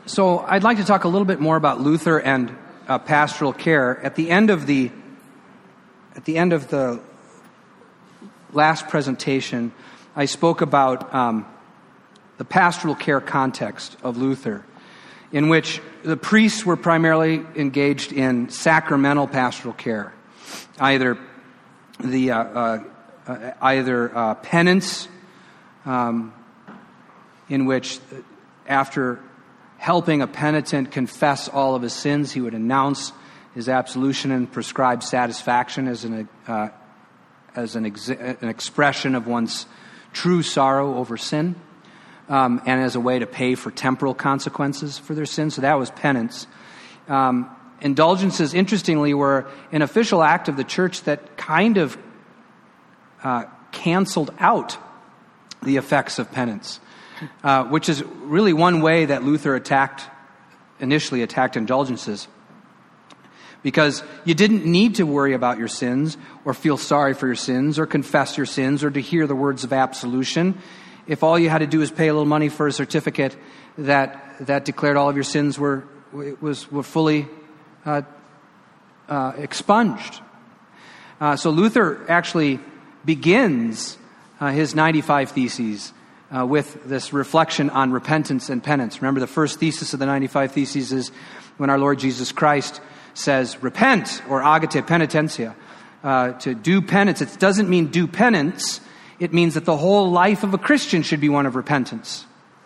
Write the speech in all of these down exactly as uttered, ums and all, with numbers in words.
So I'd like to talk a little bit more about Luther and uh, pastoral care. At the end of the at the end of the last presentation, I spoke about um, the pastoral care context of Luther, in which the priests were primarily engaged in sacramental pastoral care, either the uh, uh, uh, either uh, penance, um, in which after helping a penitent confess all of his sins, he would announce his absolution and prescribe satisfaction as an uh, as an, ex- an expression of one's true sorrow over sin, um, and as a way to pay for temporal consequences for their sins. So that was penance. Um, indulgences, interestingly, were an official act of the church that kind of uh, canceled out the effects of penance. Uh, which is really one way that Luther attacked, initially attacked indulgences. Because you didn't need to worry about your sins, or feel sorry for your sins, or confess your sins, or to hear the words of absolution. If all you had to do was pay a little money for a certificate that that declared all of your sins were was were fully uh, uh, expunged. Uh, so Luther actually begins uh, his ninety-five Theses Uh, with this reflection on repentance and penance. Remember, the first thesis of the ninety-five Theses is when our Lord Jesus Christ says, repent, or agite penitentia, uh, to do penance. It doesn't mean do penance. It means that the whole life of a Christian should be one of repentance.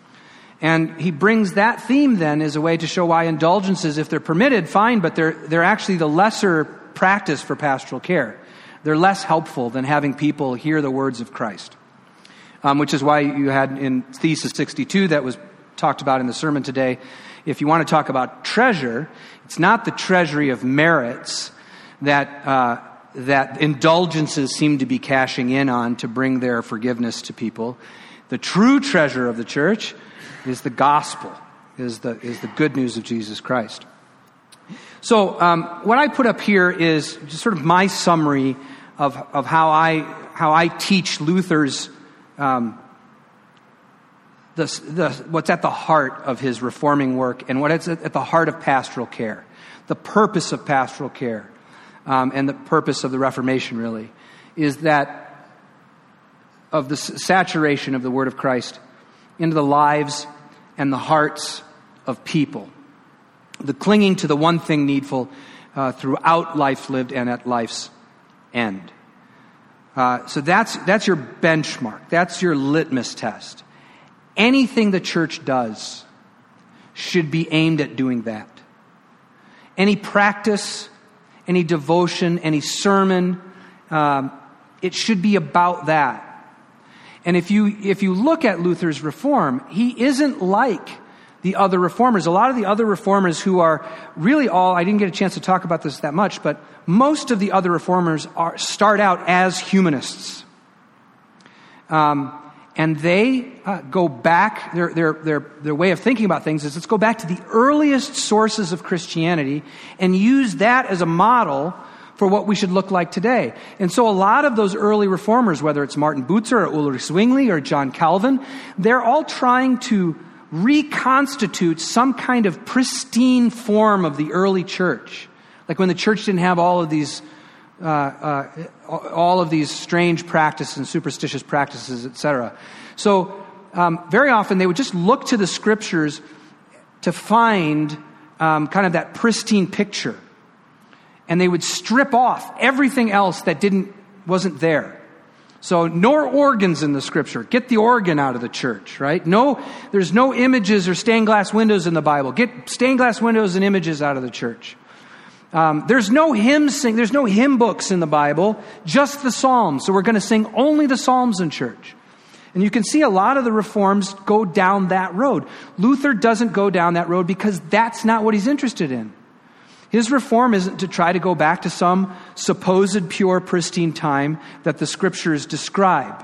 And he brings that theme then as a way to show why indulgences, if they're permitted, fine, but they're, they're actually the lesser practice for pastoral care. They're less helpful than having people hear the words of Christ. Um, which is why you had in Thesis sixty-two that was talked about in the sermon today, if you want to talk about treasure, it's not the treasury of merits that uh, that indulgences seem to be cashing in on to bring their forgiveness to people. The true treasure of the church is the gospel, is the is the good news of Jesus Christ. So um, what I put up here is just sort of my summary of of how I how I teach Luther's Um, the, the, what's at the heart of his reforming work and what is at the heart of pastoral care, the purpose of pastoral care, um, and the purpose of the Reformation really is that of the saturation of the Word of Christ into the lives and the hearts of people, the clinging to the one thing needful uh, throughout life lived and at life's end. Uh, so that's that's your benchmark. That's your litmus test. Anything the church does should be aimed at doing that. Any practice, any devotion, any sermon, um, it should be about that. And if you if you look at Luther's reform, he isn't like the other reformers. A lot of the other reformers who are really all, I didn't get a chance to talk about this that much, but most of the other reformers are start out as humanists. Um, and they uh, go back, their, their, their, their way of thinking about things is let's go back to the earliest sources of Christianity and use that as a model for what we should look like today. And so a lot of those early reformers, whether it's Martin Bucer or Ulrich Zwingli or John Calvin, they're all trying to reconstitute some kind of pristine form of the early church. Like when the church didn't have all of these, uh, uh, all of these strange practices and superstitious practices, et cetera. So um, very often they would just look to the scriptures to find um, kind of that pristine picture, and they would strip off everything else that didn't wasn't there. So no organs in the scripture. Get the organ out of the church, right? No, there's no images or stained glass windows in the Bible. Get stained glass windows and images out of the church. Um, there's no hymn sing. There's no hymn books in the Bible. Just the Psalms. So we're going to sing only the Psalms in church. And you can see a lot of the reforms go down that road. Luther doesn't go down that road because that's not what he's interested in. His reform isn't to try to go back to some supposed pure, pristine time that the scriptures describe.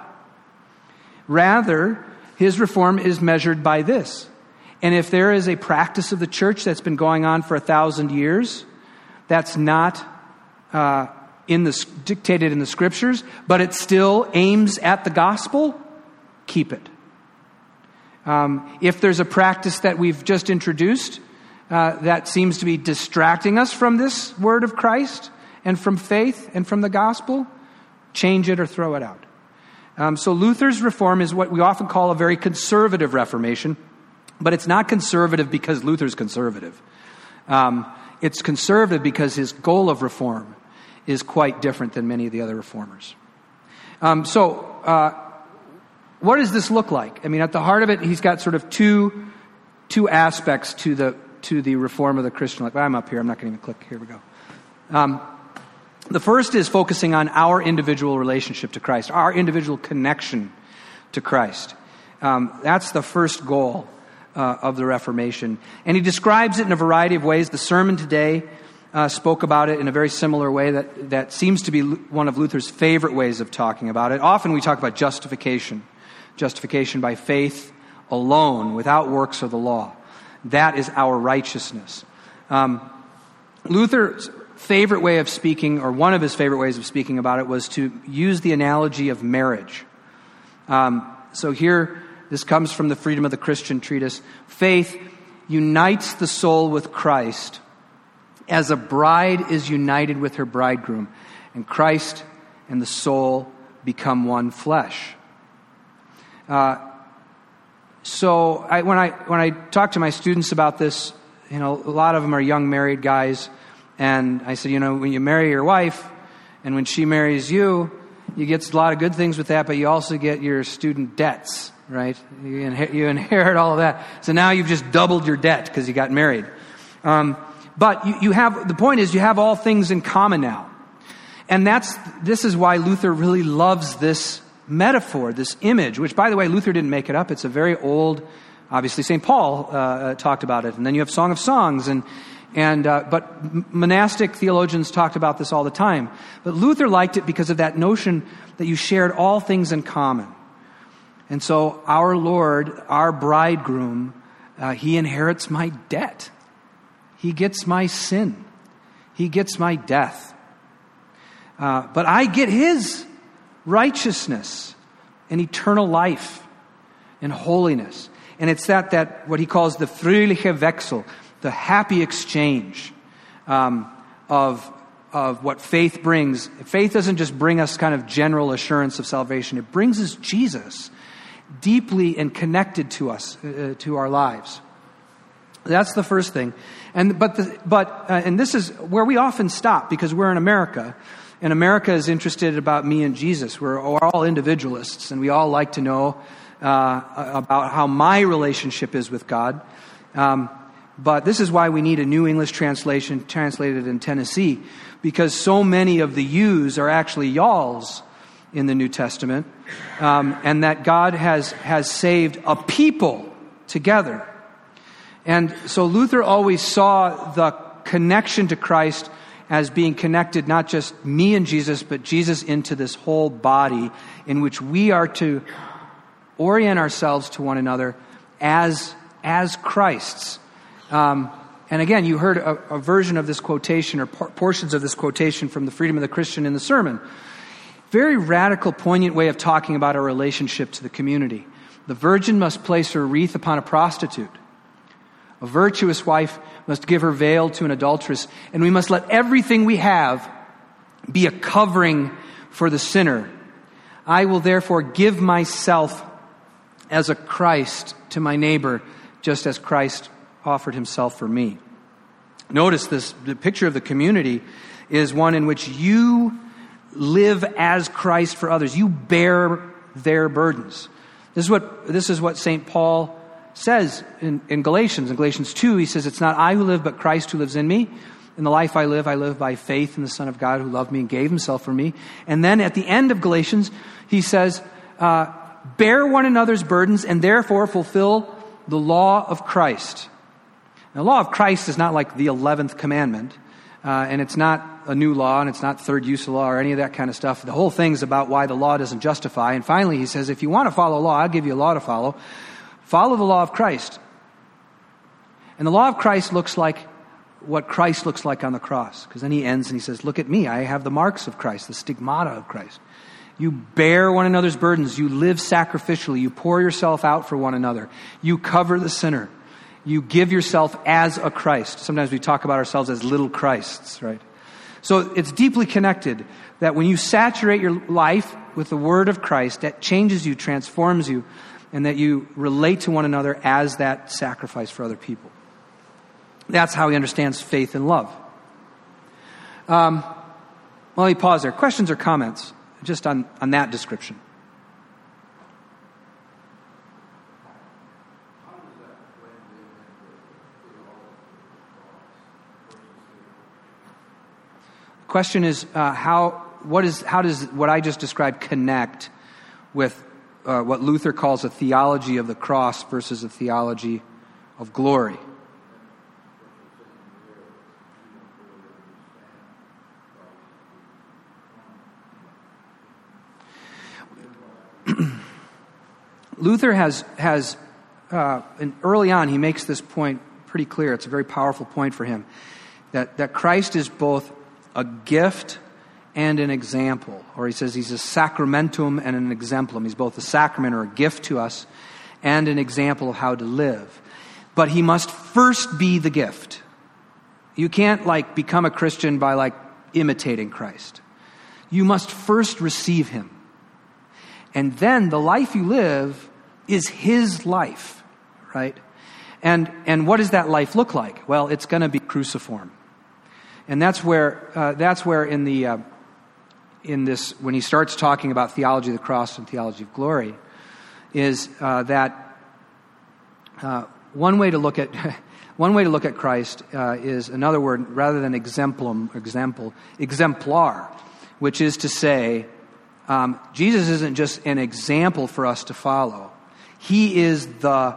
Rather, his reform is measured by this. And if there is a practice of the church that's been going on for a thousand years, that's not uh, in the dictated in the scriptures, but it still aims at the gospel, keep it. Um, if there's a practice that we've just introduced uh, that seems to be distracting us from this word of Christ and from faith and from the gospel, change it or throw it out. Um, so Luther's reform is what we often call a very conservative reformation, but it's not conservative because Luther's conservative. Um, it's conservative because his goal of reform is quite different than many of the other reformers. Um, so, uh, what does this look like? I mean, at the heart of it, he's got sort of two two aspects to the to the reform of the Christian life. I'm up here. I'm not going to even click. Here we go. Um, the first is focusing on our individual relationship to Christ, our individual connection to Christ. Um, that's the first goal uh, of the Reformation. And he describes it in a variety of ways. The sermon today uh, spoke about it in a very similar way that, that seems to be one of Luther's favorite ways of talking about it. Often we talk about justification. Justification by faith alone, without works of the law. That is our righteousness. Um, Luther's favorite way of speaking, or one of his favorite ways of speaking about it, was to use the analogy of marriage. Um, so here, this comes from the Freedom of the Christian treatise. Faith unites the soul with Christ as a bride is united with her bridegroom, and Christ and the soul become one flesh. Uh, so I, when I when I talk to my students about this, you know, a lot of them are young married guys, and I said, you know, when you marry your wife, and when she marries you, you get a lot of good things with that, but you also get your student debts, right? You inherit, you inherit all of that. So now you've just doubled your debt because you got married. Um, but you, you have the point is you have all things in common now, and that's this is why Luther really loves this metaphor, this image, which, by the way, Luther didn't make it up. It's a very old, obviously Saint Paul uh, talked about it. And then you have Song of Songs. and and uh, But monastic theologians talked about this all the time. But Luther liked it because of that notion that you shared all things in common. And so our Lord, our bridegroom, uh, he inherits my debt. He gets my sin. He gets my death. Uh, but I get his righteousness and eternal life and holiness. And it's that, that what he calls the fröhliche Wechsel, the happy exchange um, of, of what faith brings. Faith doesn't just bring us kind of general assurance of salvation. It brings us Jesus deeply and connected to us, uh, to our lives. That's the first thing. And but the, but uh, and this is where we often stop because we're in America. And America is interested about me and Jesus. We're, we're all individualists, and we all like to know uh, about how my relationship is with God. Um, but this is why we need a New English translation translated in Tennessee, because so many of the yous are actually y'alls in the New Testament, um, and that God has has saved a people together. And so Luther always saw the connection to Christ as being connected, not just me and Jesus, but Jesus into this whole body in which we are to orient ourselves to one another as, as Christ's. Um, and again, you heard a, a version of this quotation or por- portions of this quotation from the Freedom of the Christian in the sermon. Very radical, poignant way of talking about our relationship to the community. The virgin must place her wreath upon a prostitute. A virtuous wife must give her veil to an adulteress, and we must let everything we have be a covering for the sinner. I will therefore give myself as a Christ to my neighbor, just as Christ offered himself for me. Notice this, the picture of the community is one in which you live as Christ for others. You bear their burdens. This is what, this is what Saint Paul says in, in Galatians. In Galatians two, he says, it's not I who live, but Christ who lives in me. In the life I live, I live by faith in the Son of God who loved me and gave himself for me. And then at the end of Galatians, he says, uh, bear one another's burdens and therefore fulfill the law of Christ. Now, the law of Christ is not like the eleventh commandment, uh, and it's not a new law, and it's not third use of law or any of that kind of stuff. The whole thing's about why the law doesn't justify. And finally, he says, if you want to follow law, I'll give you a law to follow. Follow the law of Christ. And the law of Christ looks like what Christ looks like on the cross. Because then he ends and he says, look at me. I have the marks of Christ, the stigmata of Christ. You bear one another's burdens. You live sacrificially. You pour yourself out for one another. You cover the sinner. You give yourself as a Christ. Sometimes we talk about ourselves as little Christs, right? So it's deeply connected that when you saturate your life with the word of Christ, that changes you, transforms you, and that you relate to one another as that sacrifice for other people. That's how he understands faith and love. Um, well, let me pause there. Questions or comments just on, on that description? The question is, uh, how, what is, how does what I just described connect with uh, what Luther calls a theology of the cross versus a theology of glory? Luther has, has uh, and early on, he makes this point pretty clear. It's a very powerful point for him, that, that Christ is both a gift and an example. Or he says he's a sacramentum and an exemplum. He's both a sacrament or a gift to us and an example of how to live. But he must first be the gift. You can't like become a Christian by like imitating Christ. You must first receive him. And then the life you live is his life, right? And and what does that life look like? Well, it's going to be cruciform. And that's where uh, that's where in the uh, in this when he starts talking about theology of the cross and theology of glory, is uh, that uh, one way to look at one way to look at Christ uh, is another word rather than exemplum example exemplar, which is to say um, Jesus isn't just an example for us to follow. He is the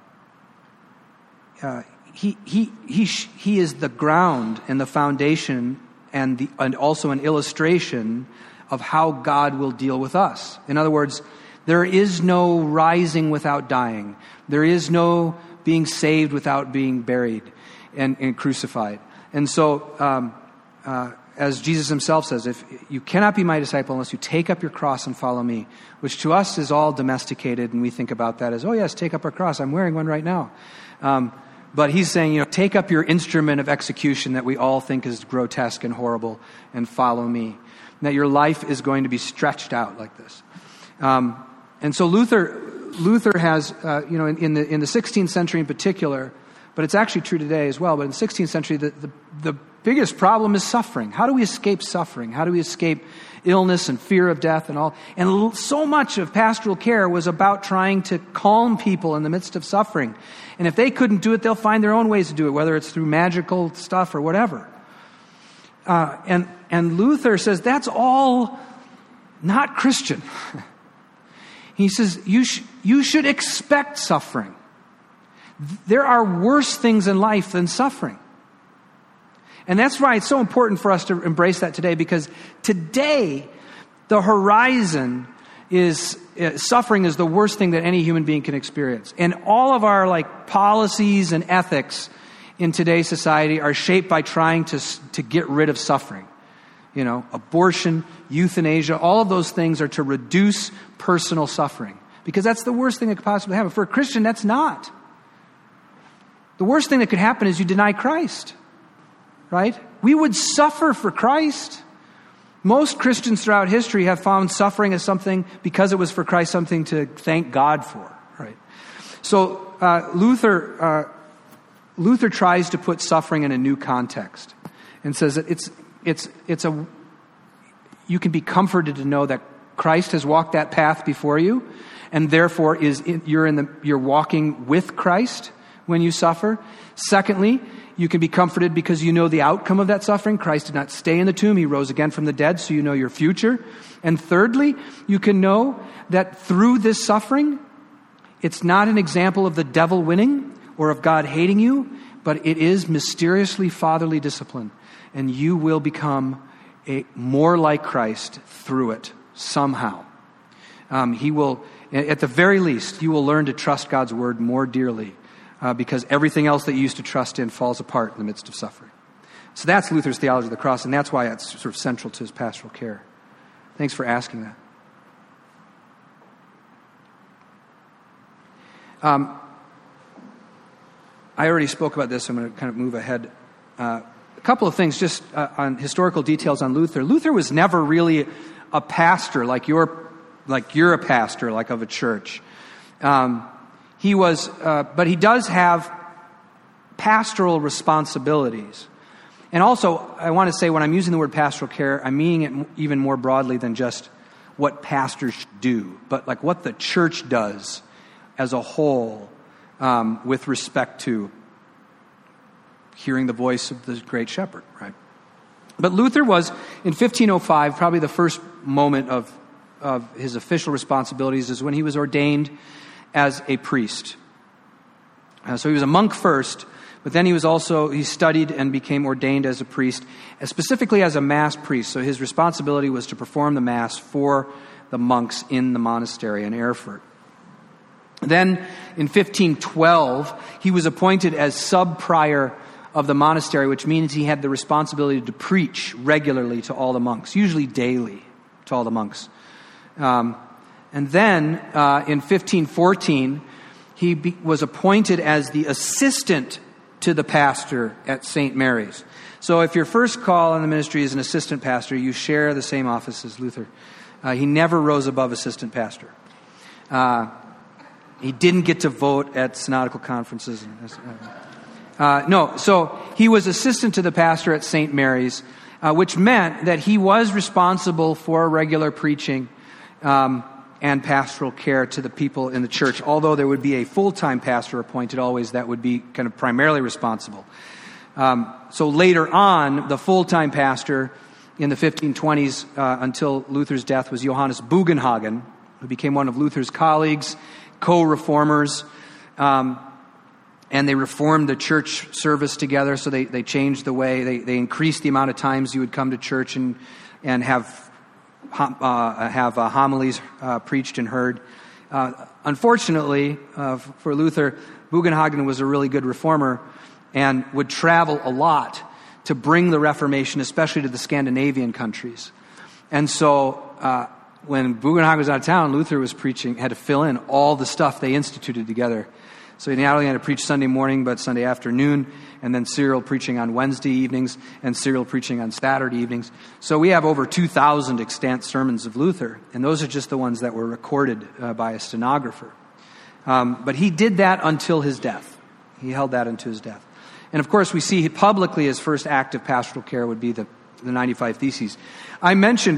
uh, he he he he is the ground and the foundation and the and also an illustration of how God will deal with us. In other words, there is no rising without dying. There is no being saved without being buried and, and crucified. And so, um, uh, as Jesus himself says, if you cannot be my disciple unless you take up your cross and follow me, which to us is all domesticated, and we think about that as, oh yes, take up our cross. I'm wearing one right now. Um, but he's saying, you know, take up your instrument of execution that we all think is grotesque and horrible and follow me. And that your life is going to be stretched out like this. Um, and so Luther, Luther has, uh, you know, in, in the in the sixteenth century in particular, but it's actually true today as well. But in the sixteenth century, the, the the biggest problem is suffering. How do we escape suffering? How do we escape illness and fear of death and all? And so much of pastoral care was about trying to calm people in the midst of suffering. And if they couldn't do it, they'll find their own ways to do it, whether it's through magical stuff or whatever. Uh, and and Luther says that's all not Christian. He says you sh- you should expect suffering. There are worse things in life than suffering. And that's why it's so important for us to embrace that today, because today the horizon is uh, suffering is the worst thing that any human being can experience. And all of our like policies and ethics in today's society are shaped by trying to to get rid of suffering. You know, abortion, euthanasia, all of those things are to reduce personal suffering, because that's the worst thing that could possibly happen. For a Christian, that's not. The worst thing that could happen is you deny Christ, right? We would suffer for Christ. Most Christians throughout history have found suffering as something, because it was for Christ, something to thank God for, right? So uh, Luther uh, Luther tries to put suffering in a new context and says that it's it's it's a you can be comforted to know that Christ has walked that path before you, and therefore is in, you're in the you're walking with Christ when you suffer. Secondly, you can be comforted because you know the outcome of that suffering. Christ did not stay in the tomb. He rose again from the dead, so you know your future. And thirdly, you can know that through this suffering, it's not an example of the devil winning or of God hating you, but it is mysteriously fatherly discipline. And you will become a more like Christ through it somehow. Um, he will, at the very least, you will learn to trust God's word more dearly, uh, because everything else that you used to trust in falls apart in the midst of suffering. So that's Luther's theology of the cross, and that's why it's sort of central to his pastoral care. Thanks for asking that. Um, I already spoke about this. I'm going to kind of move ahead. Uh, a couple of things just uh, on historical details on Luther. Luther was never really a pastor like you're, like you're a pastor, like of a church. Um, he was, uh, but he does have pastoral responsibilities. And also, I want to say when I'm using the word pastoral care, I'm meaning it even more broadly than just what pastors do, but like what the church does as a whole um, with respect to hearing the voice of the great shepherd, right? But Luther was, in fifteen oh five, probably the first moment of, of his official responsibilities is when he was ordained as a priest. Uh, so he was a monk first, but then he was also, he studied and became ordained as a priest, uh, specifically as a mass priest. So his responsibility was to perform the mass for the monks in the monastery in Erfurt. Then in fifteen twelve, he was appointed as sub-prior of the monastery, which means he had the responsibility to preach regularly to all the monks, usually daily to all the monks. Um, and then uh, in fifteen fourteen, he be, was appointed as the assistant to the pastor at Saint Mary's. So if your first call in the ministry is an assistant pastor, you share the same office as Luther. Uh, he never rose above assistant pastor. Uh, he didn't get to vote at synodical conferences. Uh, no, so he was assistant to the pastor at Saint Mary's, uh, which meant that he was responsible for regular preaching um, and pastoral care to the people in the church, although there would be a full-time pastor appointed always that would be kind of primarily responsible. Um, so later on, the full-time pastor in the fifteen twenties uh, until Luther's death was Johannes Bugenhagen, who became one of Luther's colleagues, co-reformers, um, and they reformed the church service together, so they, they changed the way, they, they increased the amount of times you would come to church and, and have Uh, have uh, homilies uh, preached and heard. Uh, unfortunately, uh, for Luther, Bugenhagen was a really good reformer and would travel a lot to bring the Reformation, especially to the Scandinavian countries. And so uh, when Bugenhagen was out of town, Luther was preaching, had to fill in all the stuff they instituted together. So he not only had to preach Sunday morning, but Sunday afternoon, and then serial preaching on Wednesday evenings, and serial preaching on Saturday evenings. So we have over two thousand extant sermons of Luther, and those are just the ones that were recorded uh, by a stenographer. Um, but he did that until his death. He held that until his death. And of course, we see publicly his first act of pastoral care would be the, the ninety-five Theses. I mentioned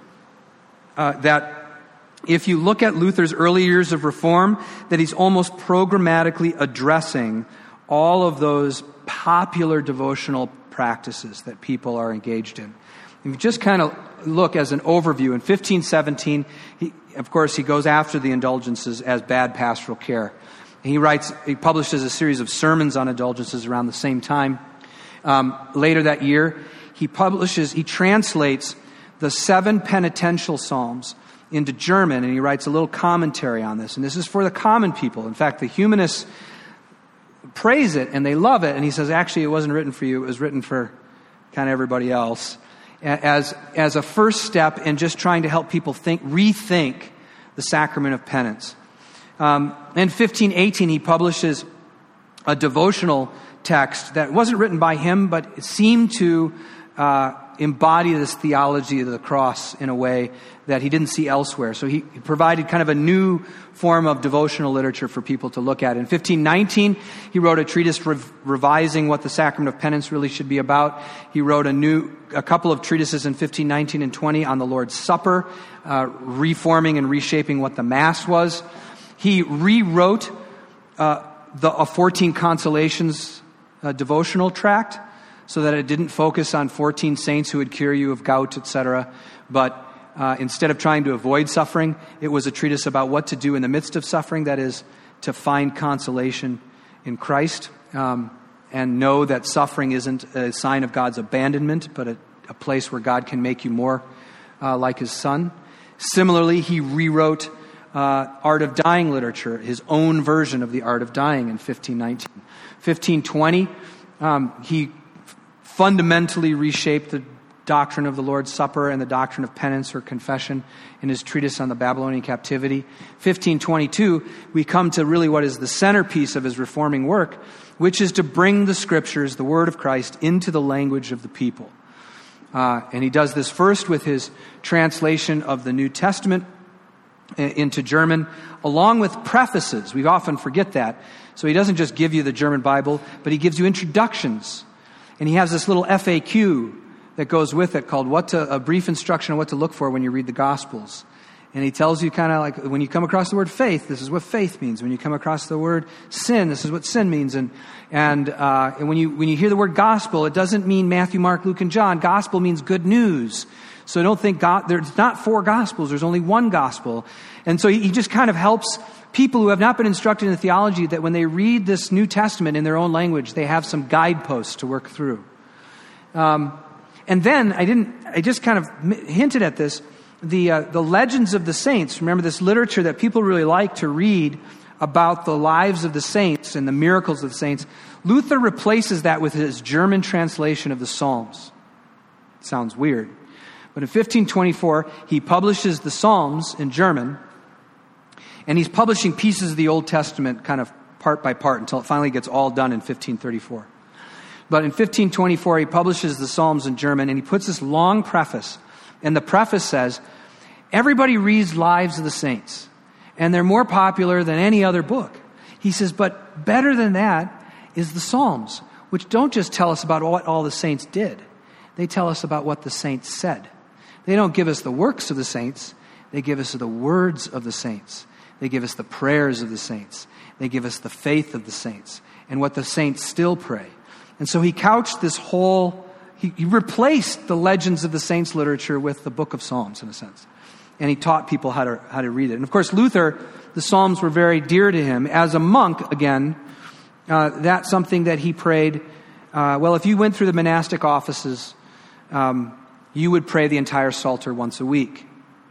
uh, that if you look at Luther's early years of reform, that he's almost programmatically addressing all of those popular devotional practices that people are engaged in. If you just kind of look as an overview, in fifteen seventeen, he, of course, he goes after the indulgences as bad pastoral care. He writes, he publishes a series of sermons on indulgences around the same time. Um, later that year, he publishes, he translates the seven penitential psalms into German, and he writes a little commentary on this. And this is for the common people. In fact, the humanists praise it, and they love it. And he says, actually, it wasn't written for you. It was written for kind of everybody else. As, as a first step in just trying to help people think, rethink the sacrament of penance. Um, in fifteen eighteen, he publishes a devotional text that wasn't written by him, but it seemed to uh, embody this theology of the cross in a way that he didn't see elsewhere. So he, he provided kind of a new form of devotional literature for people to look at. In fifteen nineteen, he wrote a treatise rev- revising what the sacrament of penance really should be about. He wrote a new, a couple of treatises in fifteen nineteen and twenty on the Lord's Supper, uh, reforming and reshaping what the Mass was. He rewrote uh, the a fourteen Consolations uh, devotional tract so that it didn't focus on fourteen saints who would cure you of gout, et cetera, but Uh, instead of trying to avoid suffering, it was a treatise about what to do in the midst of suffering, that is, to find consolation in Christ um, and know that suffering isn't a sign of God's abandonment, but a, a place where God can make you more uh, like His Son. Similarly, he rewrote uh, Art of Dying literature, his own version of the Art of Dying in fifteen nineteen. fifteen twenty, um, he fundamentally reshaped the doctrine of the Lord's Supper and the doctrine of penance or confession in his treatise on the Babylonian captivity. fifteen twenty-two, we come to really what is the centerpiece of his reforming work, which is to bring the Scriptures, the Word of Christ, into the language of the people. Uh, and he does this first with his translation of the New Testament into German, along with prefaces. We often forget that. So he doesn't just give you the German Bible, but he gives you introductions. And he has this little F A Q that goes with it called what to, a brief instruction on what to look for when you read the Gospels. And he tells you kind of like, when you come across the word faith, this is what faith means. When you come across the word sin, this is what sin means. And and, uh, and when you when you hear the word gospel, it doesn't mean Matthew, Mark, Luke, and John. Gospel means good news. So don't think God, there's not four gospels. There's only one gospel. And so he, he just kind of helps people who have not been instructed in theology that when they read this New Testament in their own language, they have some guideposts to work through. Um, and then I didn't. I just kind of hinted at this. The uh, the legends of the saints. Remember this literature that people really like to read about the lives of the saints and the miracles of the saints. Luther replaces that with his German translation of the Psalms. It sounds weird. But in fifteen twenty-four, he publishes the Psalms in German, and he's publishing pieces of the Old Testament kind of part by part until it finally gets all done in fifteen thirty-four. But in fifteen twenty-four, he publishes the Psalms in German, and he puts this long preface. And the preface says, everybody reads Lives of the Saints, and they're more popular than any other book. He says, but better than that is the Psalms, which don't just tell us about what all the saints did. They tell us about what the saints said. They don't give us the works of the saints. They give us the words of the saints. They give us the prayers of the saints. They give us the faith of the saints and what the saints still pray. And so he couched this whole, he, he replaced the legends of the saints literature with the book of Psalms in a sense. And he taught people how to how to read it. And of course, Luther, the Psalms were very dear to him. As a monk, again, uh, that's something that he prayed. Uh, well, if you went through the monastic offices, um, you would pray the entire Psalter once a week.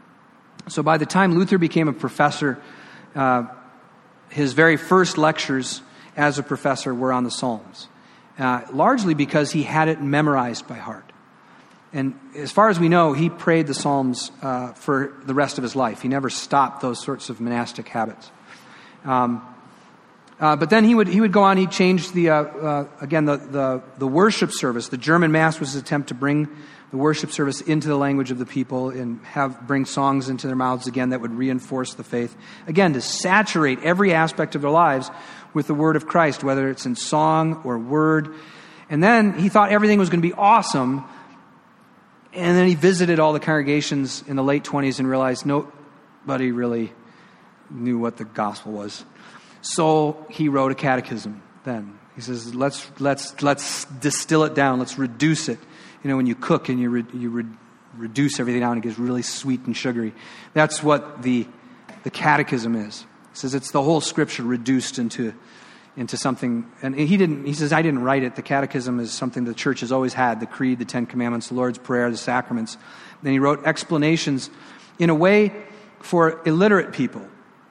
So by the time Luther became a professor, uh, his very first lectures as a professor were on the Psalms, uh, largely because he had it memorized by heart. And as far as we know, he prayed the Psalms uh, for the rest of his life. He never stopped those sorts of monastic habits. Um, uh, but then he would he would go on. He changed the uh, uh, again the, the the worship service. The German Mass was his attempt to bring the worship service into the language of the people and have bring songs into their mouths again that would reinforce the faith. Again, to saturate every aspect of their lives with the word of Christ, whether it's in song or word. And then he thought everything was going to be awesome. And then he visited all the congregations in the late twenties and realized nobody really knew what the gospel was. So he wrote a catechism then. He says, let's let's let's distill it down. Let's reduce it. You know, when you cook and you re, you re, reduce everything down, it gets really sweet and sugary. That's what the the catechism is. He says it's the whole Scripture reduced into into something. And he didn't. He says I didn't write it. The catechism is something the church has always had: the Creed, the Ten Commandments, the Lord's Prayer, the sacraments. Then he wrote explanations in a way for illiterate people.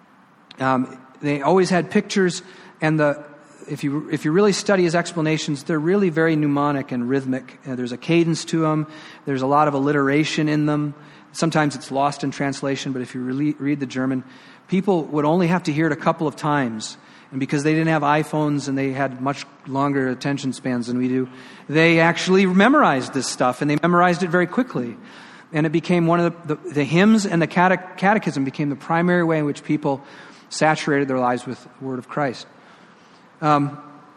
Um, they always had pictures, and the if you if you really study his explanations, they're really very mnemonic and rhythmic. Uh, there's a cadence to them. There's a lot of alliteration in them. Sometimes it's lost in translation, but if you really read the German, people would only have to hear it a couple of times. And because they didn't have iPhones and they had much longer attention spans than we do, they actually memorized this stuff, and they memorized it very quickly. And it became one of the, the, the hymns and the cate- catechism became the primary way in which people saturated their lives with the word of Christ. Um,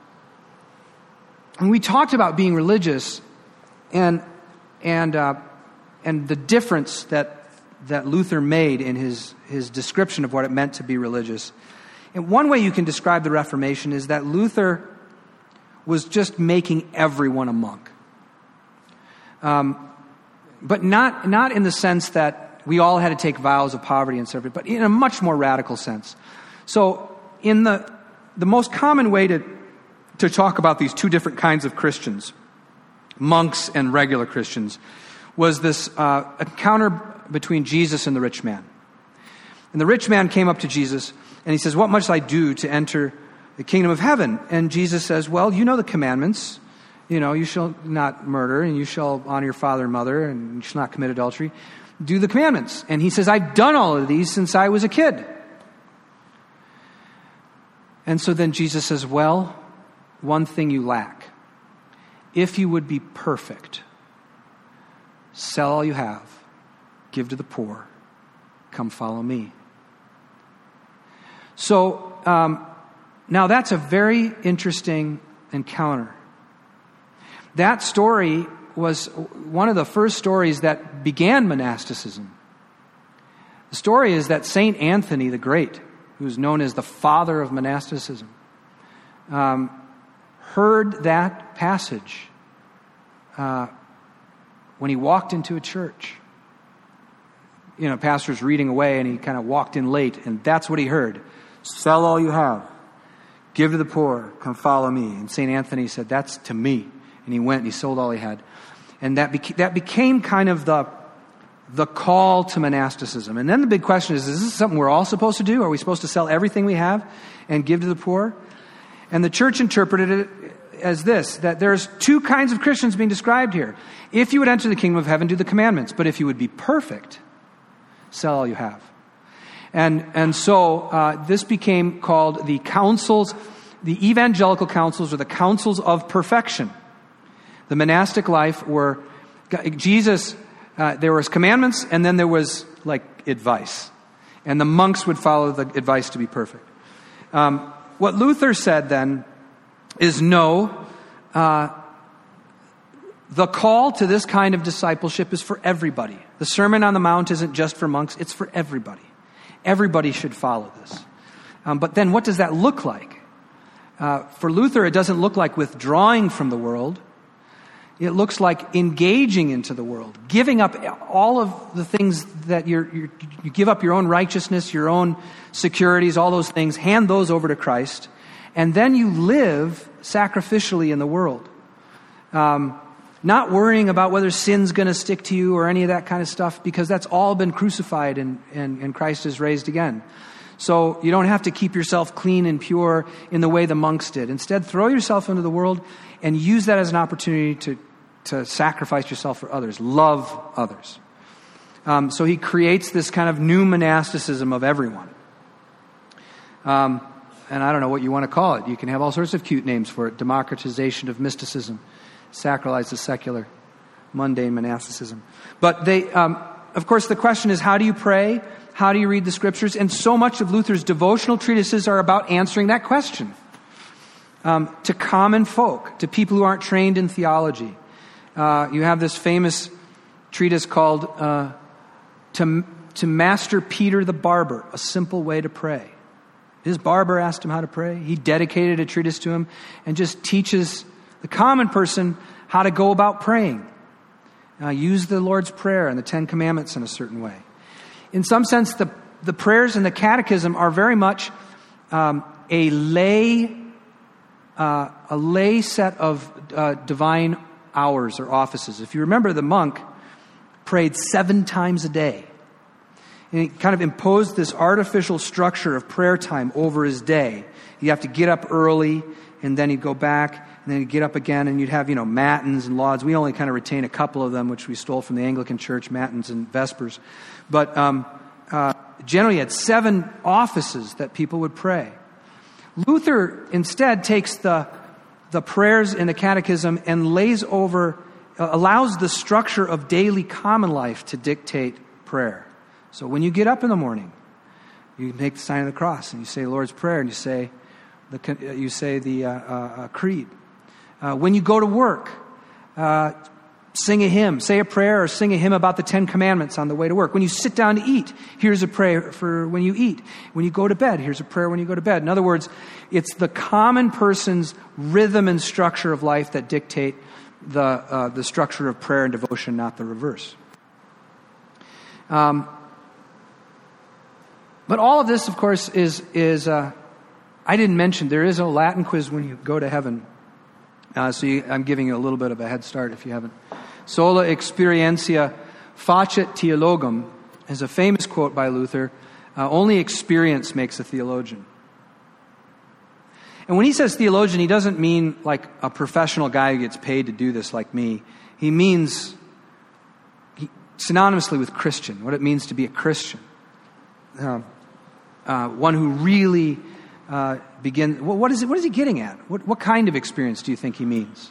and we talked about being religious and and uh, and the difference that that Luther made in his his description of what it meant to be religious. And one way you can describe the Reformation is that Luther was just making everyone a monk. Um, but not not in the sense that we all had to take vows of poverty and serve it, but in a much more radical sense. So in the the most common way to to talk about these two different kinds of Christians, monks and regular Christians, was this uh, encounter between Jesus and the rich man. And the rich man came up to Jesus and he says, "What must I do to enter the kingdom of heaven?" And Jesus says, "Well, you know the commandments. You know, you shall not murder, and you shall honor your father and mother, and you shall not commit adultery. Do the commandments. And he says, I've done all of these since I was a kid. And so then Jesus says, well, one thing you lack. If you would be perfect, sell all you have, give to the poor, come follow me. So um, now that's a very interesting encounter. That story was one of the first stories that began monasticism. The story is that Saint Anthony the Great, who's known as the father of monasticism, um, heard that passage uh, when he walked into a church. You know, pastor's reading away, and he kind of walked in late, and that's what he heard. Sell all you have, give to the poor, come follow me. And Saint Anthony said, that's to me. And he went and he sold all he had. And that, beca- that became kind of the, the call to monasticism. And then the big question is, is this something we're all supposed to do? Are we supposed to sell everything we have and give to the poor? And the church interpreted it as this, that there's two kinds of Christians being described here. If you would enter the kingdom of heaven, do the commandments. But if you would be perfect, sell all you have. And, and so uh, this became called the councils, the evangelical councils, or the councils of perfection. The monastic life were, Jesus, uh, there was commandments, and then there was like advice. And the monks would follow the advice to be perfect. Um, what Luther said then is no, uh, the call to this kind of discipleship is for everybody. The Sermon on the Mount isn't just for monks, it's for everybody. Everybody should follow this. Um, but then what does that look like? Uh, for Luther, it doesn't look like withdrawing from the world. It looks like engaging into the world, giving up all of the things that you're, you're, you give up your own righteousness, your own securities, all those things, hand those over to Christ, and then you live sacrificially in the world. Um, not worrying about whether sin's going to stick to you or any of that kind of stuff, because that's all been crucified and, and, and Christ is raised again. So you don't have to keep yourself clean and pure in the way the monks did. Instead, throw yourself into the world and use that as an opportunity to, to sacrifice yourself for others. Love others. Um, so he creates this kind of new monasticism of everyone. Um, and I don't know what you want to call it. You can have all sorts of cute names for it. Democratization of mysticism. Sacralize the secular, mundane monasticism. But they, um, of course, the question is, how do you pray? How do you read the scriptures? And so much of Luther's devotional treatises are about answering that question. Um, to common folk, to people who aren't trained in theology. Uh, you have this famous treatise called uh, to, to Master Peter the Barber, A Simple Way to Pray. His barber asked him how to pray. He dedicated a treatise to him and just teaches the common person how to go about praying. Uh, use the Lord's Prayer and the Ten Commandments in a certain way. In some sense, the, the prayers in the Catechism are very much um, a lay uh, a lay set of uh, divine hours or offices. If you remember, the monk prayed seven times a day. And he kind of imposed this artificial structure of prayer time over his day. You have to get up early, and then he'd go back, and then he'd get up again, and you'd have, you know, matins and lauds. We only kind of retain a couple of them, which we stole from the Anglican Church, matins and vespers. But um, uh, generally, he had seven offices that people would pray. Luther instead takes the the prayers in the Catechism and lays over, uh, allows the structure of daily common life to dictate prayer. So when you get up in the morning, you make the sign of the cross and you say Lord's Prayer and you say the you say the uh, uh, creed. Uh, when you go to work, uh, sing a hymn, say a prayer or sing a hymn about the Ten Commandments on the way to work. When you sit down to eat, here's a prayer for when you eat. When you go to bed, here's a prayer when you go to bed. In other words, it's the common person's rhythm and structure of life that dictate the uh, the structure of prayer and devotion, not the reverse. Um, but all of this, of course, is is uh, I didn't mention there is a Latin quiz when you go to heaven. Uh, so you, I'm giving you a little bit of a head start if you haven't. Sola experientia facet theologum is a famous quote by Luther. Uh, only experience makes a theologian. And when he says theologian, he doesn't mean like a professional guy who gets paid to do this like me. He means he, synonymously with Christian, what it means to be a Christian. Uh, uh, one who really uh, begins... Well, what is it? What is he getting at? What, what kind of experience do you think he means?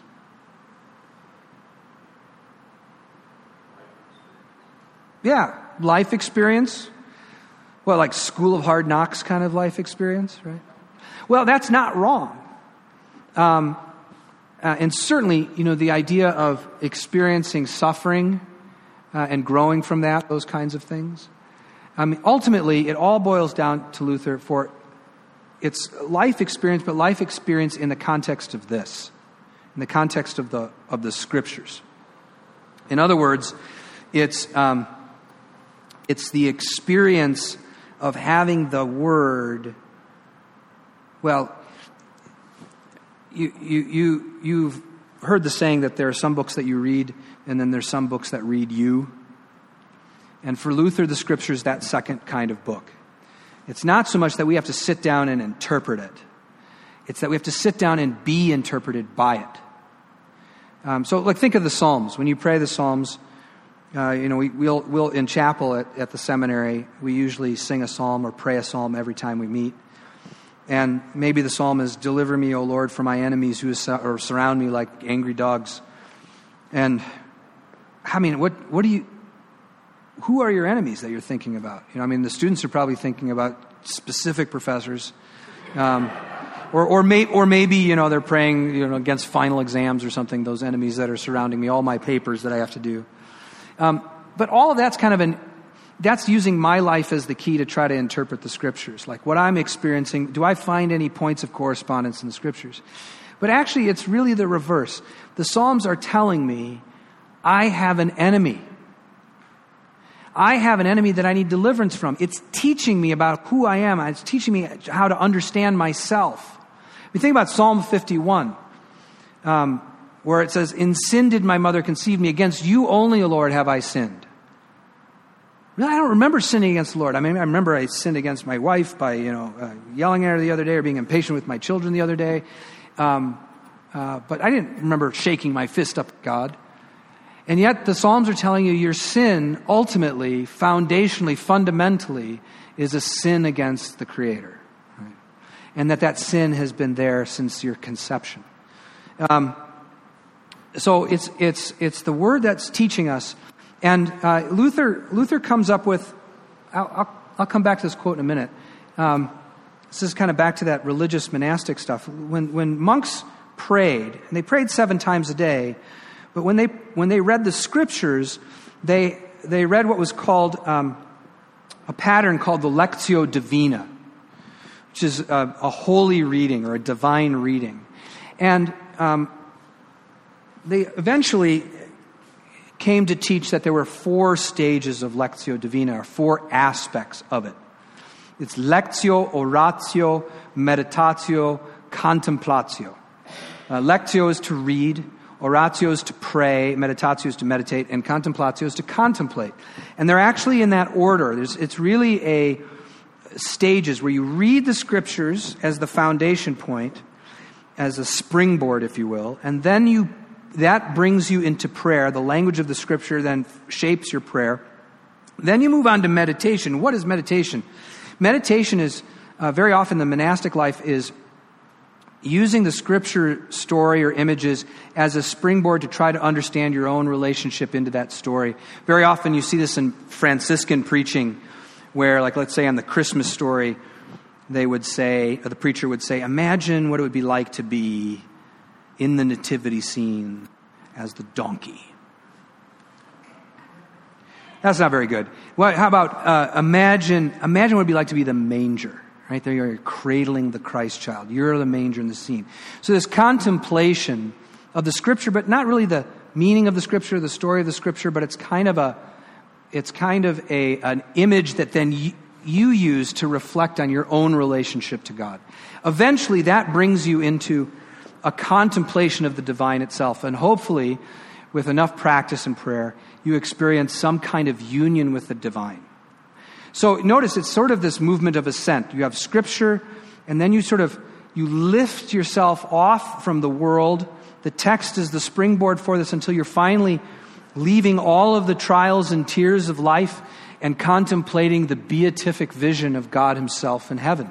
Yeah, life experience. Well, like School of Hard Knocks kind of life experience, right? Well, that's not wrong. Um, uh, and certainly, you know, the idea of experiencing suffering uh, and growing from that, those kinds of things. I mean, ultimately, it all boils down to Luther for its life experience, but life experience in the context of this, in the context of the of the Scriptures. In other words, it's um, it's the experience of having the Word. Well, you you you you've heard the saying that there are some books that you read, and then there's some books that read you. And for Luther, the Scripture is that second kind of book. It's not so much that we have to sit down and interpret it. It's that we have to sit down and be interpreted by it. Um, so, like, think of the Psalms. When you pray the Psalms, uh, you know, we, we'll, we'll in chapel at, at the seminary, we usually sing a psalm or pray a psalm every time we meet. And maybe the psalm is, "Deliver me, O Lord, from my enemies who is, or surround me like angry dogs." And, I mean, what what do you... Who are your enemies that you're thinking about? You know, I mean, the students are probably thinking about specific professors, um, or or, may, or maybe you know they're praying you know against final exams or something. Those enemies that are surrounding me, all my papers that I have to do. Um, but all of that's kind of an that's using my life as the key to try to interpret the Scriptures. Like what I'm experiencing, do I find any points of correspondence in the Scriptures? But actually, it's really the reverse. The Psalms are telling me I have an enemy. I have an enemy that I need deliverance from. It's teaching me about who I am. It's teaching me how to understand myself. If you think about Psalm fifty-one, um, where it says, "In sin did my mother conceive me. Against you only, O Lord, have I sinned." Really, I don't remember sinning against the Lord. I mean, I remember I sinned against my wife by, you know, uh, yelling at her the other day or being impatient with my children the other day. Um, uh, but I didn't remember shaking my fist up at God. And yet the Psalms are telling you your sin ultimately, foundationally, fundamentally is a sin against the Creator. Right? And that that sin has been there since your conception. Um, so it's it's it's the Word that's teaching us. And uh, Luther Luther comes up with, I'll, I'll, I'll come back to this quote in a minute. Um, this is kind of back to that religious monastic stuff. When when monks prayed, and they prayed seven times a day, but when they when they read the Scriptures, they they read what was called um, a pattern called the Lectio Divina, which is a, a holy reading or a divine reading, and um, they eventually came to teach that there were four stages of Lectio Divina, or four aspects of it. It's Lectio, Oratio, Meditatio, Contemplatio. Uh, lectio is to read. Oratio is to pray, meditatio is to meditate, and contemplatio is to contemplate. And they're actually in that order. There's, it's really a stages where you read the Scriptures as the foundation point, as a springboard, if you will, and then you that brings you into prayer. The language of the Scripture then shapes your prayer. Then you move on to meditation. What is meditation? Meditation is, uh, very often the monastic life is using the Scripture story or images as a springboard to try to understand your own relationship into that story. Very often you see this in Franciscan preaching where, like, let's say on the Christmas story, they would say, or the preacher would say, imagine what it would be like to be in the nativity scene as the donkey. That's not very good. Well, how about uh, imagine, imagine what it would be like to be the manger. Right there, you're cradling the Christ child. You're the manger in the scene. So this contemplation of the Scripture, but not really the meaning of the Scripture, the story of the Scripture, but it's kind of a, it's kind of a an image that then you, you use to reflect on your own relationship to God. Eventually, that brings you into a contemplation of the divine itself, and hopefully, with enough practice and prayer, you experience some kind of union with the divine. So notice it's sort of this movement of ascent. You have Scripture, and then you sort of You lift yourself off from the world. The text is the springboard for this until you're finally leaving all of the trials and tears of life and contemplating the beatific vision of God himself in heaven.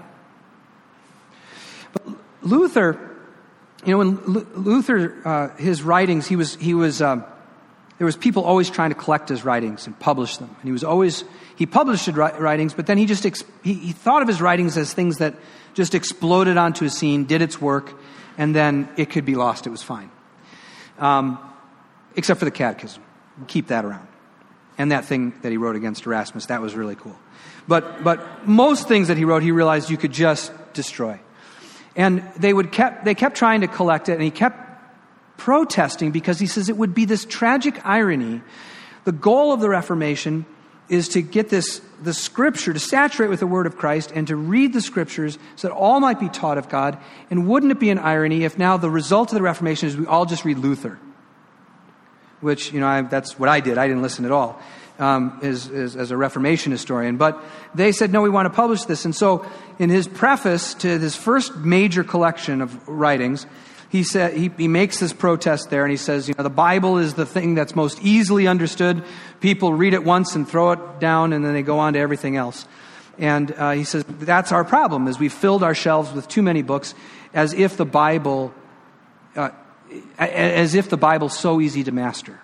But Luther, you know, when Luther, uh, his writings, he was, he was, um, there was people always trying to collect his writings and publish them. And he was always, he published his writings, but then he just, ex- he, he thought of his writings as things that just exploded onto a scene, did its work, and then it could be lost. It was fine. Um, except for the Catechism. Keep that around. And that thing that he wrote against Erasmus, that was really cool. But, but most things that he wrote, he realized you could just destroy. And they would kept, they kept trying to collect it, and he kept protesting because he says it would be this tragic irony. The goal of the Reformation is to get this, the Scripture, to saturate with the Word of Christ and to read the Scriptures so that all might be taught of God. And wouldn't it be an irony if now the result of the Reformation is we all just read Luther? Which, you know, I, that's what I did. I didn't listen at all um, as, as, as a Reformation historian. But they said, no, we want to publish this. And so in his preface to his first major collection of writings, he said he, he makes this protest there, and he says, you know, the Bible is the thing that's most easily understood. People read it once and throw it down, and then they go on to everything else. And uh, he says that's our problem, is we've filled our shelves with too many books, as if the Bible, uh, as if the Bible's so easy to master.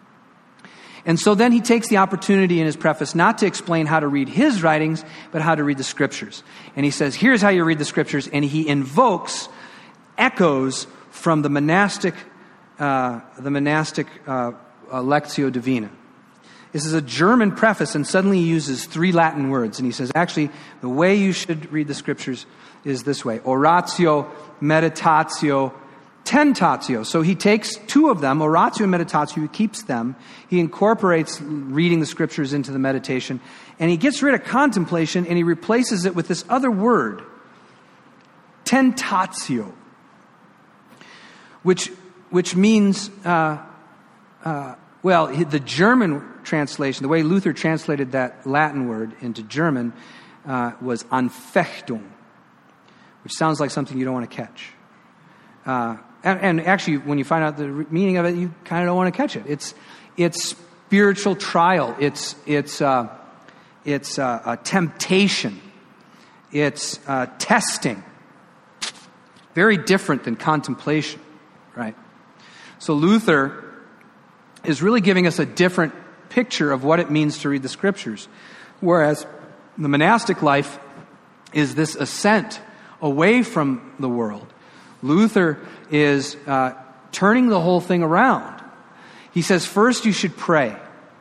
And so then he takes the opportunity in his preface not to explain how to read his writings, but how to read the Scriptures. And he says, here's how you read the Scriptures, and he invokes echoes from the monastic, uh, the monastic uh, uh, Lectio Divina. This is a German preface, and suddenly he uses three Latin words. And he says, actually, the way you should read the Scriptures is this way: oratio, meditatio, tentatio. So he takes two of them, oratio and meditatio, he keeps them. He incorporates reading the Scriptures into the meditation. And he gets rid of contemplation, and he replaces it with this other word, tentatio. Which which means, uh, uh, well, the German translation, the way Luther translated that Latin word into German, uh, was Anfechtung, which sounds like something you don't want to catch. Uh, and, and actually, when you find out the meaning of it, you kind of don't want to catch it. It's it's spiritual trial. It's it's uh, it's uh, a temptation. It's uh, testing. Very different than contemplation. Right? So Luther is really giving us a different picture of what it means to read the Scriptures. Whereas the monastic life is this ascent away from the world. Luther is uh, turning the whole thing around. He says, first you should pray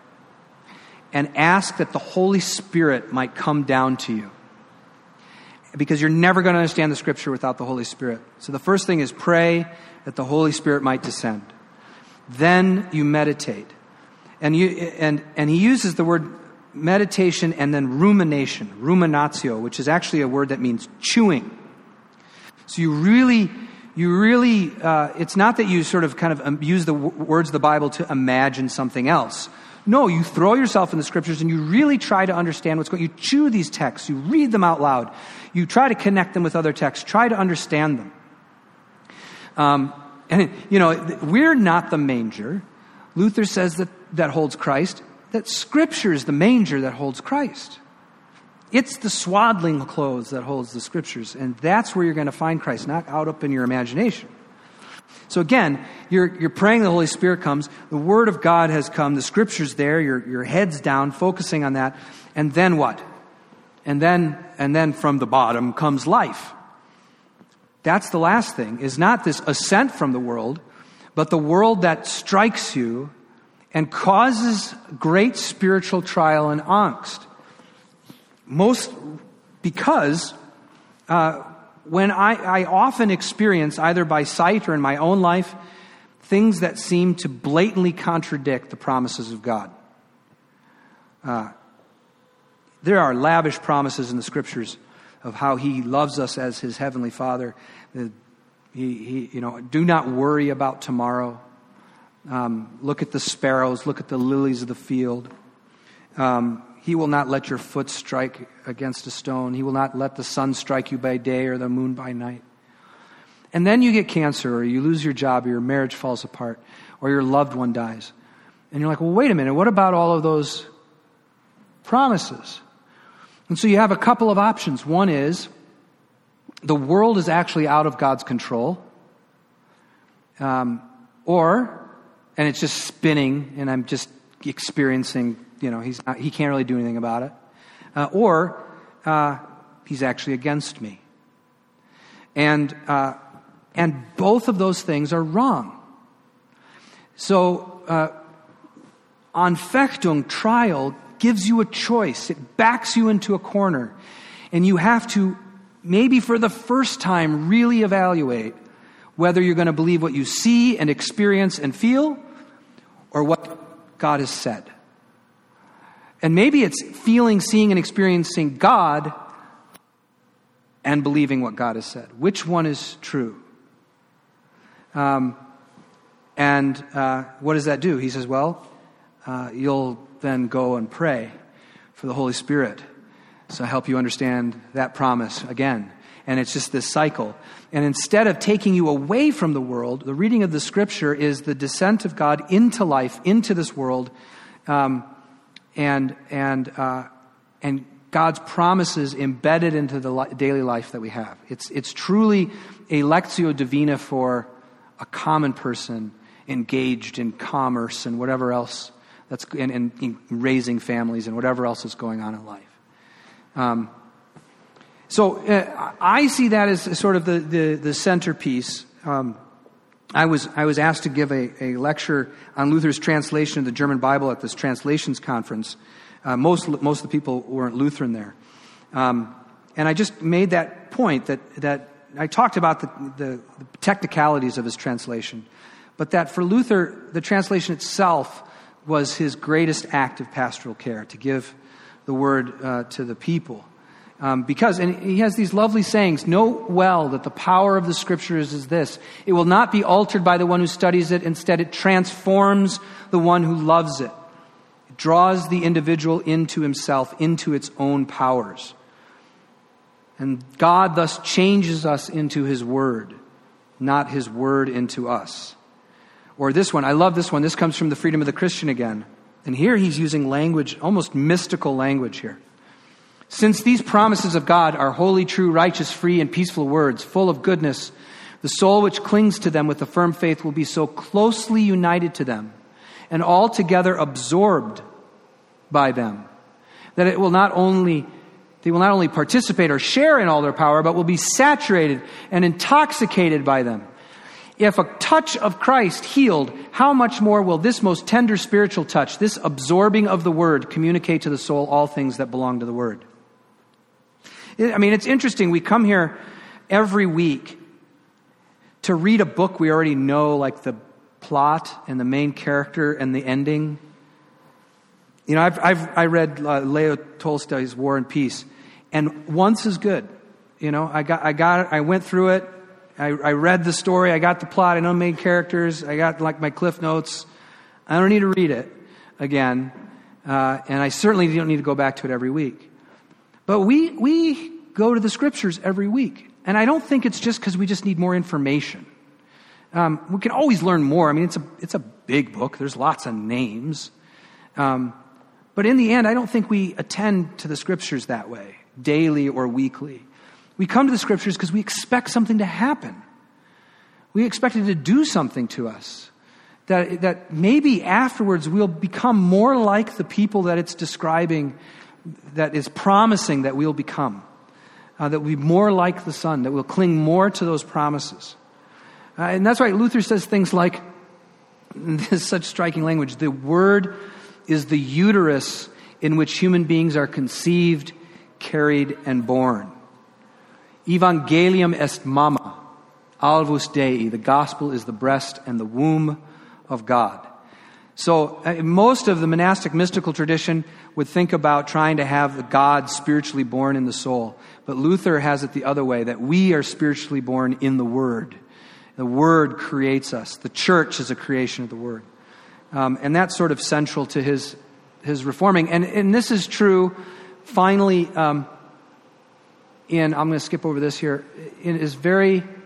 and ask that the Holy Spirit might come down to you. Because you're never going to understand the Scripture without the Holy Spirit. So the first thing is pray that the Holy Spirit might descend. Then you meditate. And you and and he uses the word meditation and then rumination, ruminatio, which is actually a word that means chewing. So you really, you really, uh, it's not that you sort of kind of use the w- words of the Bible to imagine something else. No, you throw yourself in the Scriptures and you really try to understand what's going on. You chew these texts, you read them out loud, you try to connect them with other texts, try to understand them. Um, and, you know, we're not the manger. Luther says that that holds Christ, that Scripture is the manger that holds Christ. It's the swaddling clothes that holds the Scriptures, and that's where you're going to find Christ, not out up in your imagination. So again, you're you're praying the Holy Spirit comes, the Word of God has come, the Scripture's there, your your head's down, focusing on that, and then what? And then and then from the bottom comes life. That's the last thing, is not this ascent from the world, but the world that strikes you and causes great spiritual trial and angst. Most because uh, when I, I often experience, either by sight or in my own life, things that seem to blatantly contradict the promises of God. Uh, there are lavish promises in the Scriptures of how He loves us as His Heavenly Father. He, he you know, do not worry about tomorrow. Um, look at the sparrows. Look at the lilies of the field. Um, he will not let your foot strike against a stone. He will not let the sun strike you by day or the moon by night. And then you get cancer, or you lose your job, or your marriage falls apart, or your loved one dies. And you're like, well, wait a minute, what about all of those promises? And so you have a couple of options. One is, the world is actually out of God's control. Um, or, and it's just spinning, and I'm just experiencing, you know, he's not, he can't really do anything about it. Uh, or, uh, he's actually against me. And, uh, and both of those things are wrong. So, uh, Anfechtung, trial, gives you a choice. It backs you into a corner. And you have to, maybe for the first time, really evaluate whether you're going to believe what you see and experience and feel, or what God has said. And maybe it's feeling, seeing, and experiencing God and believing what God has said. Which one is true? Um, and uh, what does that do? He says, well, uh, you'll then go and pray for the Holy Spirit to help you understand that promise again. And it's just this cycle. And instead of taking you away from the world, the reading of the Scripture is the descent of God into life, into this world, um, and and uh, and God's promises embedded into the li- daily life that we have. It's it's truly a lectio divina for a common person engaged in commerce and whatever else that's and, and in raising families and whatever else is going on in life. Um, so uh, I see that as sort of the the, the centerpiece. Um, I was I was asked to give a, a lecture on Luther's translation of the German Bible at this translations conference. Uh, most most of the people weren't Lutheran there, um, and I just made that point that that I talked about the, the, the technicalities of his translation, but that for Luther the translation itself was his greatest act of pastoral care, to give the word uh, to the people. Um, because, and he has these lovely sayings, know well that the power of the Scriptures is this: it will not be altered by the one who studies it. Instead, it transforms the one who loves it. It draws the individual into himself, into its own powers. And God thus changes us into His Word, not His Word into us. Or this one, I love this one. This comes from the Freedom of the Christian again. And here he's using language, almost mystical language here. Since these promises of God are holy, true, righteous, free, and peaceful words, full of goodness, the soul which clings to them with a firm faith will be so closely united to them and altogether absorbed by them that it will not only, they will not only participate or share in all their power, but will be saturated and intoxicated by them. If a touch of Christ healed, how much more will this most tender spiritual touch, this absorbing of the Word, communicate to the soul all things that belong to the Word? I mean, it's interesting. We come here every week to read a book we already know, like the plot and the main character and the ending. You know, I've, I've I read uh, Leo Tolstoy's War and Peace, and once is good. You know, I got I got I went through it. I, I read the story. I got the plot. I know the main characters. I got like my Cliff Notes. I don't need to read it again, uh, and I certainly don't need to go back to it every week. But we we go to the Scriptures every week. And I don't think it's just because we just need more information. Um, we can always learn more. I mean, it's a it's a big book. There's lots of names. Um, but in the end, I don't think we attend to the Scriptures that way, daily or weekly. We come to the Scriptures because we expect something to happen. We expect it to do something to us. That, that maybe afterwards we'll become more like the people that it's describing, that is promising that we'll become. Uh, that we'll be more like the Son, that we'll cling more to those promises. Uh, and that's why Luther says things like, this is such striking language, the Word is the uterus in which human beings are conceived, carried, and born. Evangelium est mama, alvus Dei. The gospel is the breast and the womb of God. So uh, most of the monastic mystical tradition would think about trying to have the God spiritually born in the soul. But Luther has it the other way, that we are spiritually born in the Word. The Word creates us. The church is a creation of the Word. Um, and that's sort of central to his his reforming. And, and this is true, finally, um, in, I'm going to skip over this here, in his very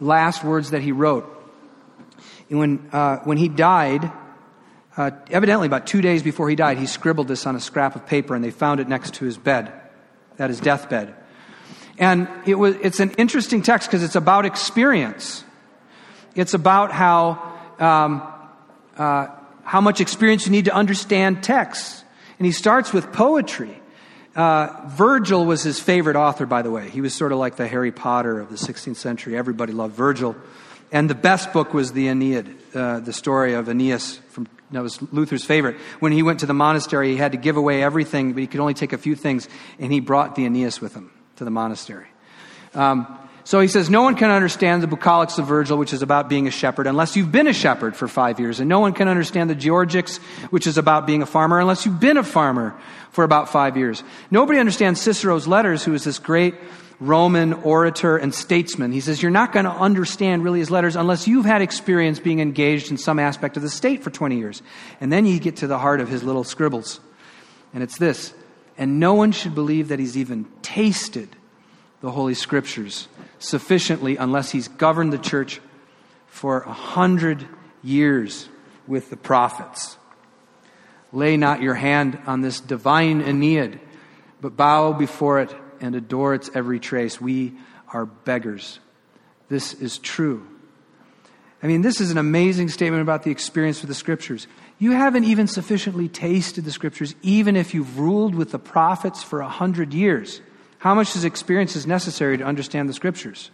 last words that he wrote. And when, uh, when he died, uh, evidently about two days before he died, he scribbled this on a scrap of paper, and they found it next to his bed, at his deathbed. And it was, it's an interesting text because it's about experience. It's about how, um, uh, how much experience you need to understand texts. And he starts with poetry. Uh, Virgil was his favorite author, by the way. He was sort of like the Harry Potter of the sixteenth century. Everybody loved Virgil. And the best book was the Aeneid, uh, the story of Aeneas. From, that was Luther's favorite. When he went to the monastery, he had to give away everything, but he could only take a few things, and he brought the Aeneas with him to the monastery. Um, so he says, no one can understand the Bucolics of Virgil, which is about being a shepherd, unless you've been a shepherd for five years. And no one can understand the Georgics, which is about being a farmer, unless you've been a farmer for about five years. Nobody understands Cicero's letters, who is this great Roman orator and statesman. He says, you're not going to understand really his letters unless you've had experience being engaged in some aspect of the state for twenty years. And then you get to the heart of his little scribbles. And it's this: and no one should believe that he's even tasted the Holy Scriptures sufficiently unless he's governed the church for a hundred years with the prophets. Lay not your hand on this divine Aeneid, but bow before it and adore its every trace. We are beggars. This is true. I mean, this is an amazing statement about the experience with the Scriptures. You haven't even sufficiently tasted the Scriptures, even if you've ruled with the prophets for a hundred years. How much is experience is necessary to understand the Scriptures?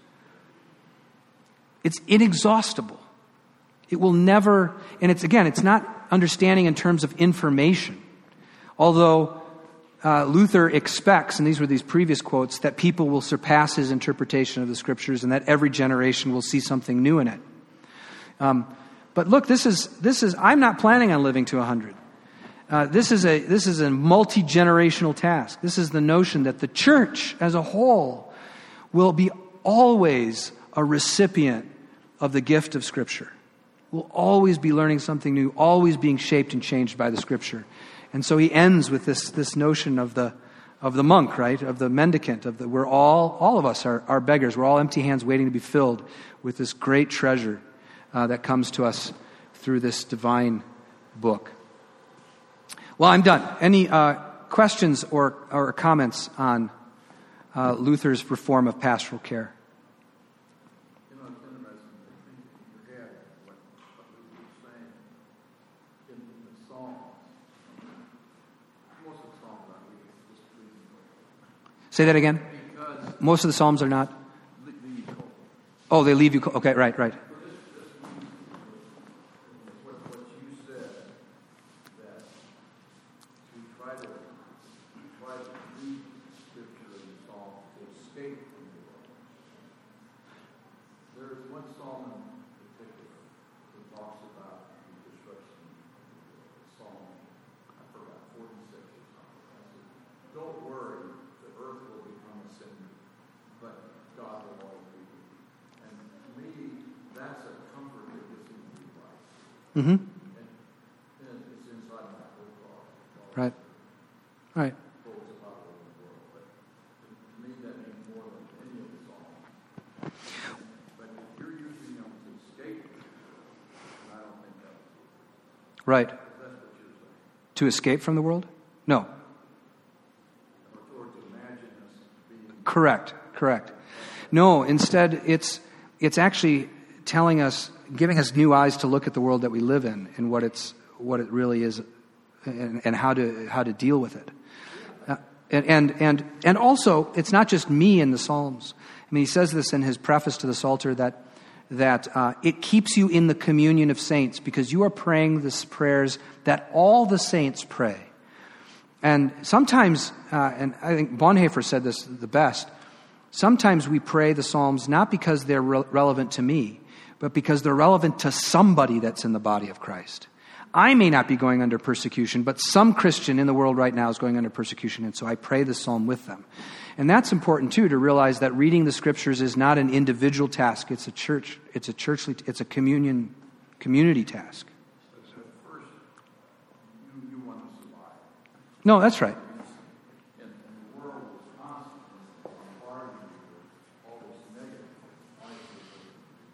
It's inexhaustible. It will never, and it's again, it's not understanding in terms of information. Although uh, Luther expects, and these were these previous quotes, that people will surpass his interpretation of the Scriptures and that every generation will see something new in it. Um, but look, this is, this is, I'm not planning on living to a hundred. Uh, this is a this is a multi-generational task. This is the notion that the church as a whole will be always a recipient of the gift of Scripture. We'll always be learning something new, always being shaped and changed by the Scripture. And so he ends with this this notion of the of the monk, right? Of the mendicant, of the we're all all of us are, are beggars. We're all empty hands waiting to be filled with this great treasure uh, that comes to us through this divine book. Well, I'm done. Any uh, questions or, or comments on uh, Luther's reform of pastoral care? You know, it's interesting to think in your head what, what Luther was saying in the Psalms. Most of the Psalms aren't really displeasing. Say that again? Because most of the Psalms are not? leave you cold. Oh, they leave you cold. Okay, right, right. Mm-hmm. Right. Right. Right. To escape from the world? No. Correct. Correct. No, instead it's it's actually telling us, giving us new eyes to look at the world that we live in and what it's what it really is, and, and how to how to deal with it. Uh, and, and and and also, it's not just me in the Psalms. I mean, he says this in his preface to the Psalter that that uh, it keeps you in the communion of saints because you are praying these prayers that all the saints pray. And sometimes, uh, and I think Bonhoeffer said this the best. Sometimes we pray the Psalms not because they're re- relevant to me, but because they're relevant to somebody that's in the body of Christ. I may not be going under persecution, but some Christian in the world right now is going under persecution, and so I pray the psalm with them. And that's important too, to realize that reading the Scriptures is not an individual task; it's a church, it's a churchly, it's a communion, community task. So first, you, you want to survive. No, that's right. And, and the world is constantly bombarding you with all this negative.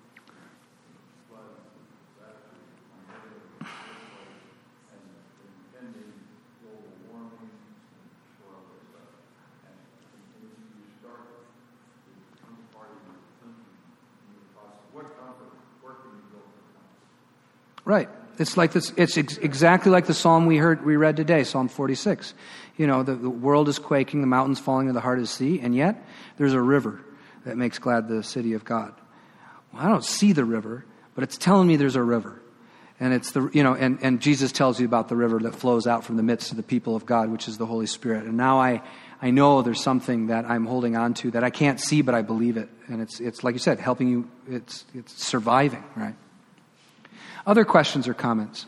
Right. It's like this. It's ex- exactly like the psalm we heard, we read today, Psalm forty-six. You know, the, the world is quaking, the mountains falling into the heart of the sea, and yet there's a river that makes glad the city of God. Well, I don't see the river, but it's telling me there's a river. And it's the, you know, and, and Jesus tells you about the river that flows out from the midst of the people of God, which is the Holy Spirit. And now I, I know there's something that I'm holding on to that I can't see, but I believe it. And it's, it's like you said, helping you, it's, it's surviving, right? Other questions or comments?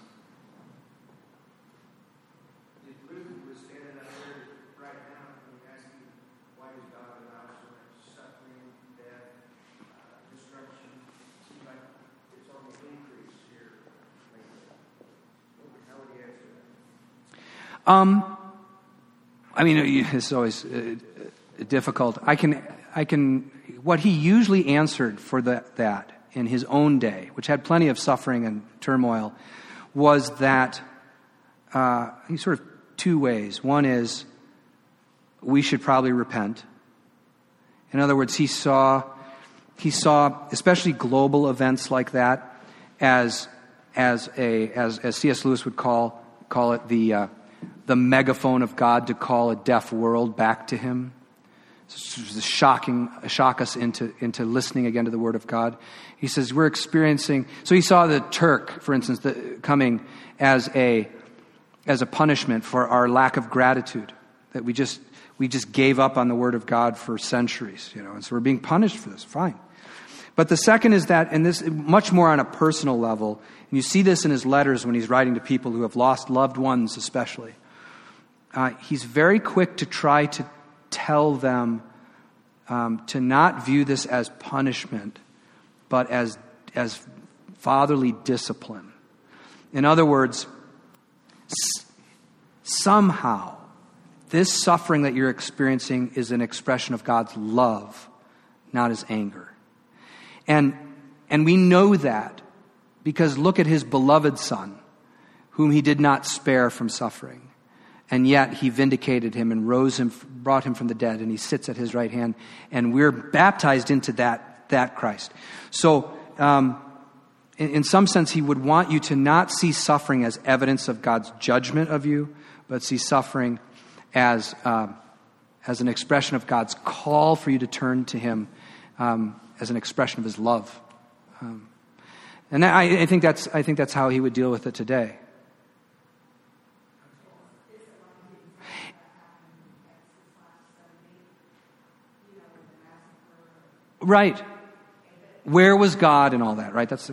Um, I mean, it's always uh, difficult. I can, I can. What he usually answered for the, that in his own day, which had plenty of suffering and turmoil, was that uh, he sort of two ways. One is we should probably repent. In other words, he saw he saw especially global events like that as as a as as C S Lewis would call call it the. Uh, the megaphone of God to call a deaf world back to him. It's shocking, shock us into, into listening again to the Word of God. He says we're experiencing, so he saw the Turk, for instance, the, coming as a, as a punishment for our lack of gratitude, that we just, we just gave up on the Word of God for centuries, you know, and so we're being punished for this, fine. But the second is that, and this much more on a personal level, and you see this in his letters when he's writing to people who have lost loved ones especially. Uh, he's very quick to try to tell them um, to not view this as punishment, but as as fatherly discipline. In other words, s- somehow this suffering that you're experiencing is an expression of God's love, not his anger. And and we know that because look at his beloved Son, whom he did not spare from suffering. And yet he vindicated him and rose him, brought him from the dead, and he sits at his right hand. And we're baptized into that, that Christ. So um, in, in some sense, he would want you to not see suffering as evidence of God's judgment of you, but see suffering as, uh, as an expression of God's call for you to turn to him, um, as an expression of his love. Um, and I, I think that's I think that's how he would deal with it today. Right. Where was God and all that, right? That's the...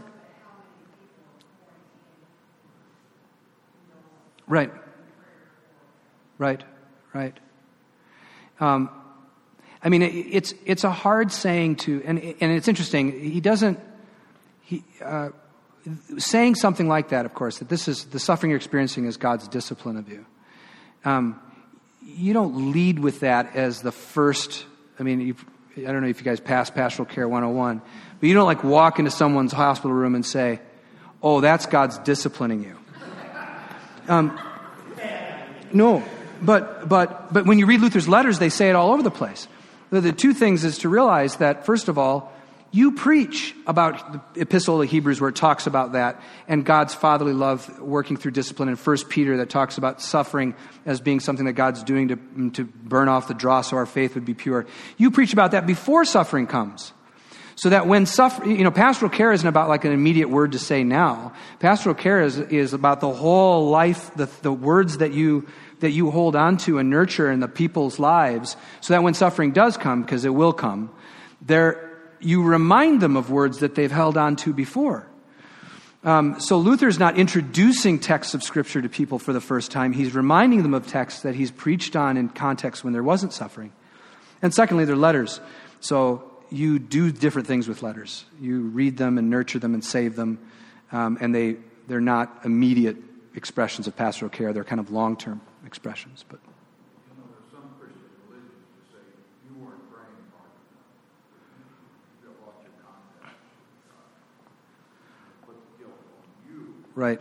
Right. Right. Right. Um, I mean, it, it's it's a hard saying to, and and it's interesting. He doesn't. He uh, saying something like that, of course, that this is the suffering you're experiencing is God's discipline of you. Um, you don't lead with that as the first. I mean, you, I don't know if you guys passed Pastoral Care one oh one, but you don't like walk into someone's hospital room and say, "Oh, that's God's disciplining you." Um, no, but but but when you read Luther's letters, they say it all over the place. The, the two things is to realize that, first of all, you preach about the Epistle of Hebrews where it talks about that, and God's fatherly love working through discipline, and First Peter that talks about suffering as being something that God's doing to, to burn off the dross so our faith would be pure. You preach about that before suffering comes. So that when suffer, you know, pastoral care isn't about like an immediate word to say now. Pastoral care is, is about the whole life, the, the words that you, that you hold on to and nurture in the people's lives, so that when suffering does come, because it will come, there, you remind them of words that they've held on to before. Um, so Luther's not introducing texts of Scripture to people for the first time. He's reminding them of texts that he's preached on in context when there wasn't suffering. And secondly, they're letters. So you do different things with letters. You read them and nurture them and save them. Um, and they, they're not immediate expressions of pastoral care. They're kind of long-term expressions. But you know, there's some Christian religions that say you weren't praying hard enough. You lost your contact with God. Put the guilt on you. right.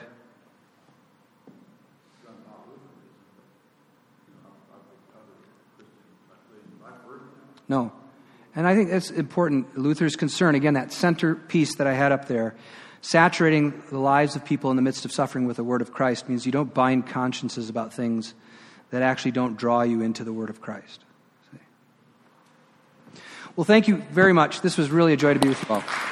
Done not Lutheranism. You know, I think other Christian religions, I've heard that. No. And I think that's important. Luther's concern, again, that centerpiece that I had up there, saturating the lives of people in the midst of suffering with the Word of Christ means you don't bind consciences about things that actually don't draw you into the Word of Christ. Well, thank you very much. This was really a joy to be with you all.